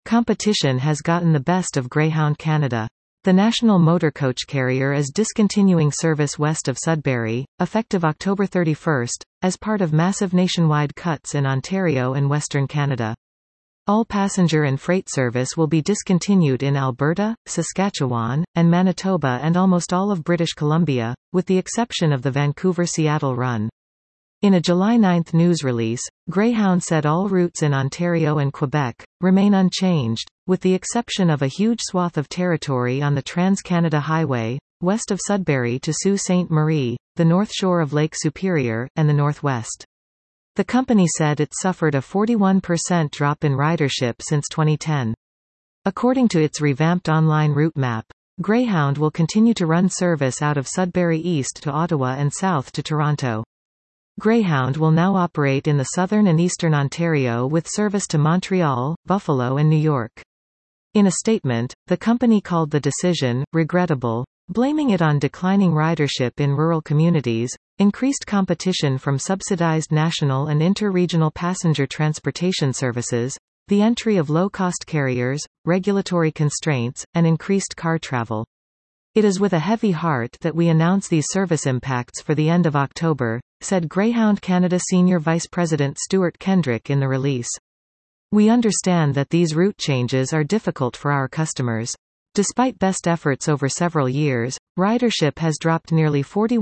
Competition has gotten the best of Greyhound Canada. The national motor coach carrier is discontinuing service west of Sudbury, effective October 31, as part of massive nationwide cuts in Ontario and Western Canada. All passenger and freight service will be discontinued in Alberta, Saskatchewan, and Manitoba and almost all of British Columbia, with the exception of the Vancouver-Seattle run. In a July 9 news release, Greyhound said all routes in Ontario and Quebec remain unchanged, with the exception of a huge swath of territory on the Trans-Canada Highway, west of Sudbury to Sault Ste. Marie, the north shore of Lake Superior, and the northwest. The company said it suffered a 41% drop in ridership since 2010. According to its revamped online route map, Greyhound will continue to run service out of Sudbury east to Ottawa and south to Toronto. Greyhound will now operate in the southern and eastern Ontario with service to Montreal, Buffalo and New York. In a statement, the company called the decision regrettable, blaming it on declining ridership in rural communities, increased competition from subsidized national and inter-regional passenger transportation services, the entry of low-cost carriers, regulatory constraints, and increased car travel. It is with a heavy heart that we announce these service impacts for the end of October, said Greyhound Canada Senior Vice President Stuart Kendrick in the release. We understand that these route changes are difficult for our customers. Despite best efforts over several years, ridership has dropped nearly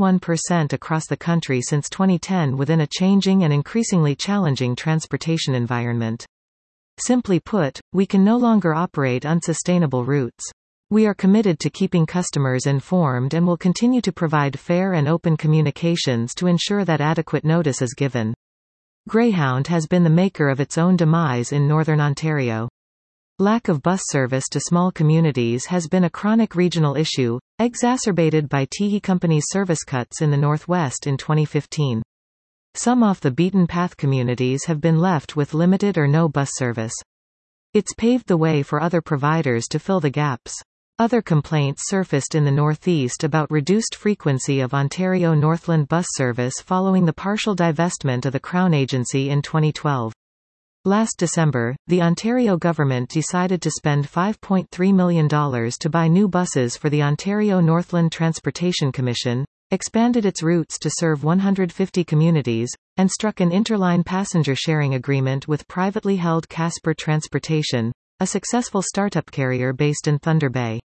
41% across the country since 2010 within a changing and increasingly challenging transportation environment. Simply put, we can no longer operate unsustainable routes. We are committed to keeping customers informed and will continue to provide fair and open communications to ensure that adequate notice is given. Greyhound has been the maker of its own demise in Northern Ontario. Lack of bus service to small communities has been a chronic regional issue, exacerbated by TE Company's service cuts in the Northwest in 2015. Some off-the-beaten-path communities have been left with limited or no bus service. It's paved the way for other providers to fill the gaps. Other complaints surfaced in the Northeast about reduced frequency of Ontario Northland bus service following the partial divestment of the Crown Agency in 2012. Last December, the Ontario government decided to spend $5.3 million to buy new buses for the Ontario Northland Transportation Commission, expanded its routes to serve 150 communities, and struck an interline passenger sharing agreement with privately held Casper Transportation, a successful startup carrier based in Thunder Bay.